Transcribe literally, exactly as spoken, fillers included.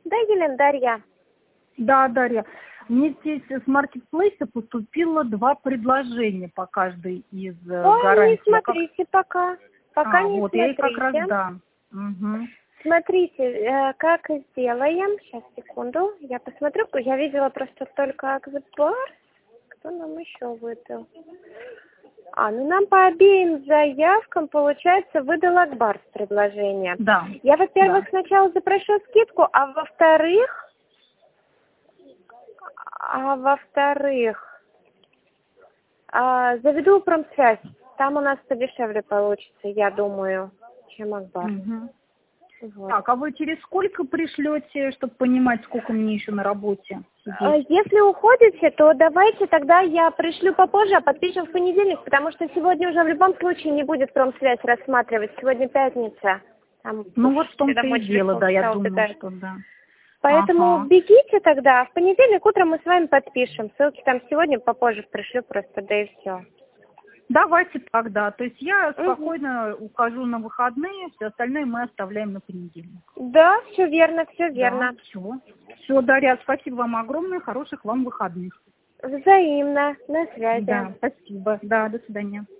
Да, Елена, Дарья. Да, Дарья. Мне здесь с маркетплейса поступило два предложения по каждой из Ой, гарантий. не смотрите пока. Пока А, не вот, я их как раз, смотрите. да. Угу. Смотрите, э, как сделаем. Сейчас, секунду. Я посмотрю. Я видела просто только Аксбар. Кто нам еще выдал? А, ну нам по обеим заявкам, получается, выдал Акбарс предложение. Да. Я, во-первых, Да. сначала запрошу скидку, а во-вторых, а во-вторых, а, заведу промсвязь. Там у нас подешевле получится, я думаю, чем Акбар. Угу. Вот. Так, а вы через сколько пришлете, чтобы понимать, сколько мне еще на работе сидеть? Если уходите, то давайте тогда я пришлю попозже, а подпишем в понедельник, потому что сегодня уже в любом случае не будет промсвязь рассматривать. Сегодня пятница. Там Ну вот в том-то и домой дело, телефон да, я стал думаю, убегать. что да. Поэтому Ага. бегите тогда, а в понедельник утром мы с вами подпишем. Ссылки там сегодня попозже пришлю просто, да и все. Давайте так, да. То есть я Угу. спокойно ухожу на выходные, все остальное мы оставляем на понедельник. Да, все верно, все верно. Да, все. Все, Дарья, спасибо вам огромное, хороших вам выходных. Взаимно, на связи. Да, спасибо. Да, до свидания.